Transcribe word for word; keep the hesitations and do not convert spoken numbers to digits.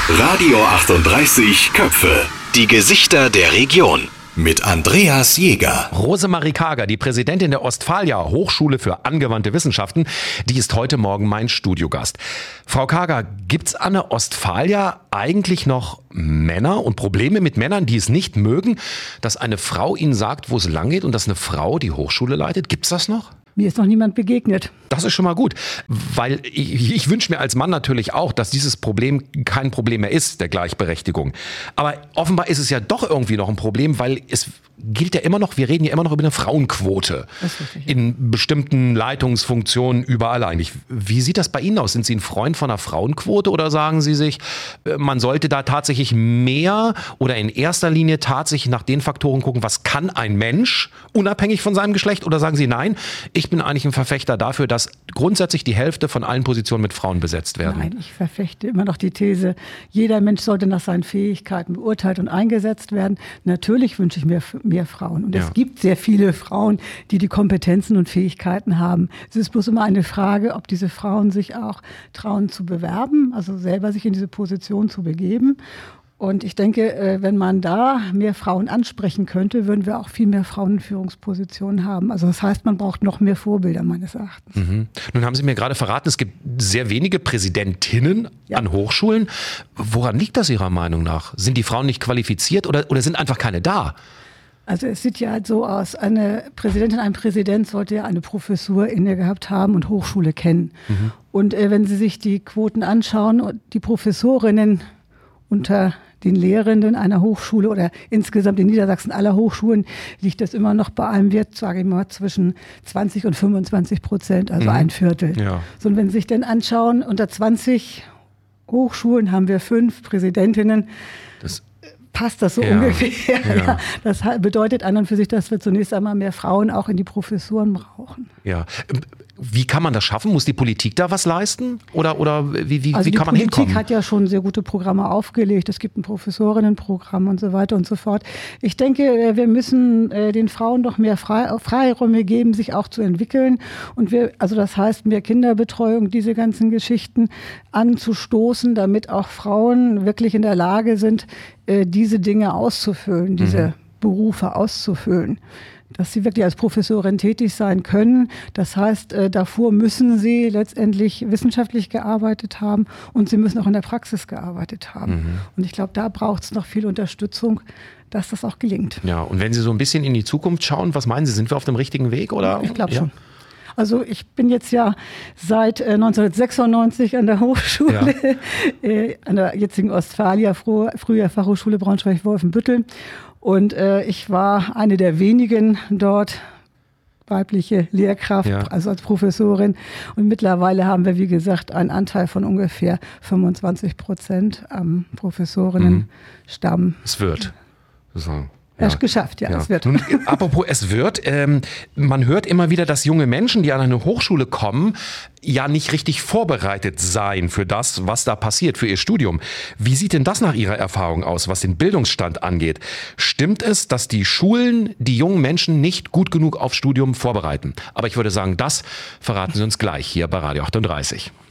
Radio achtunddreißig Köpfe. Die Gesichter der Region. Mit Andreas Jäger. Rosemarie Kager, die Präsidentin der Ostfalia Hochschule für angewandte Wissenschaften, die ist heute Morgen mein Studiogast. Frau Kager, gibt's an der Ostfalia eigentlich noch Männer und Probleme mit Männern, die es nicht mögen, dass eine Frau ihnen sagt, wo es lang geht und dass eine Frau die Hochschule leitet? Gibt's das noch? Mir ist noch niemand begegnet. Das ist schon mal gut, weil ich, ich wünsche mir als Mann natürlich auch, dass dieses Problem kein Problem mehr ist, der Gleichberechtigung. Aber offenbar ist es ja doch irgendwie noch ein Problem, weil es gilt ja immer noch, wir reden ja immer noch über eine Frauenquote in bestimmten Leitungsfunktionen überall eigentlich. Wie sieht das bei Ihnen aus? Sind Sie ein Freund von einer Frauenquote oder sagen Sie sich, man sollte da tatsächlich mehr oder in erster Linie tatsächlich nach den Faktoren gucken, was kann ein Mensch unabhängig von seinem Geschlecht? Oder sagen Sie, nein, ich bin eigentlich ein Verfechter dafür, dass grundsätzlich die Hälfte von allen Positionen mit Frauen besetzt werden? Nein, ich verfechte immer noch die These, jeder Mensch sollte nach seinen Fähigkeiten beurteilt und eingesetzt werden. Natürlich wünsche ich mir mehr Frauen. Und ja. Es gibt sehr viele Frauen, die die Kompetenzen und Fähigkeiten haben. Es ist bloß immer eine Frage, ob diese Frauen sich auch trauen zu bewerben, also selber sich in diese Position zu begeben. Und ich denke, wenn man da mehr Frauen ansprechen könnte, würden wir auch viel mehr Frauen in Führungspositionen haben. Also das heißt, man braucht noch mehr Vorbilder meines Erachtens. Mhm. Nun haben Sie mir gerade verraten, es gibt sehr wenige Präsidentinnen ja. an Hochschulen. Woran liegt das Ihrer Meinung nach? Sind die Frauen nicht qualifiziert oder, oder sind einfach keine da? Also es sieht ja halt so aus, eine Präsidentin, ein Präsident sollte ja eine Professur inne gehabt haben und Hochschule kennen. Mhm. Und äh, wenn Sie sich die Quoten anschauen, die Professorinnen unter den Lehrenden einer Hochschule oder insgesamt in Niedersachsen aller Hochschulen liegt das immer noch bei einem Wert, sage ich mal, zwischen zwanzig und fünfundzwanzig Prozent, also mhm. ein Viertel. Ja. So, und wenn Sie sich denn anschauen, unter zwanzig Hochschulen haben wir fünf Präsidentinnen. Das passt das so ja. ungefähr. Ja. Ja. Das bedeutet an und für sich, dass wir zunächst einmal mehr Frauen auch in die Professuren brauchen. Ja. Wie kann man das schaffen? Muss die Politik da was leisten? Oder, oder wie, wie, also wie kann man hinkommen? Die Politik hat ja schon sehr gute Programme aufgelegt. Es gibt ein Professorinnenprogramm und so weiter und so fort. Ich denke, wir müssen den Frauen doch mehr Freiräume geben, sich auch zu entwickeln. Und wir, also das heißt, mehr Kinderbetreuung, diese ganzen Geschichten anzustoßen, damit auch Frauen wirklich in der Lage sind, diese Dinge auszufüllen, diese mhm. Berufe auszufüllen. Dass sie wirklich als Professorin tätig sein können. Das heißt, äh, davor müssen sie letztendlich wissenschaftlich gearbeitet haben und sie müssen auch in der Praxis gearbeitet haben. Mhm. Und ich glaube, da braucht es noch viel Unterstützung, dass das auch gelingt. Ja, und wenn Sie so ein bisschen in die Zukunft schauen, was meinen Sie, sind wir auf dem richtigen Weg? Oder? Ich glaube ja. schon. Also ich bin jetzt ja seit äh, neunzehnhundertsechsundneunzig an der Hochschule, ja. äh, an der jetzigen Ostfalia, froh, früher Fachhochschule Braunschweig-Wolfenbüttel. Und äh, ich war eine der wenigen dort, weibliche Lehrkraft, ja. also als Professorin. Und mittlerweile haben wir, wie gesagt, einen Anteil von ungefähr fünfundzwanzig Prozent am Professorinnenstamm. Mhm. Es wird. So. Ja. Erst geschafft, ja, ja, es wird. Nun, apropos es wird, ähm, man hört immer wieder, dass junge Menschen, die an eine Hochschule kommen, ja nicht richtig vorbereitet seien für das, was da passiert, für ihr Studium. Wie sieht denn das nach Ihrer Erfahrung aus, was den Bildungsstand angeht? Stimmt es, dass die Schulen die jungen Menschen nicht gut genug aufs Studium vorbereiten? Aber ich würde sagen, das verraten Sie uns gleich hier bei Radio achtunddreißig.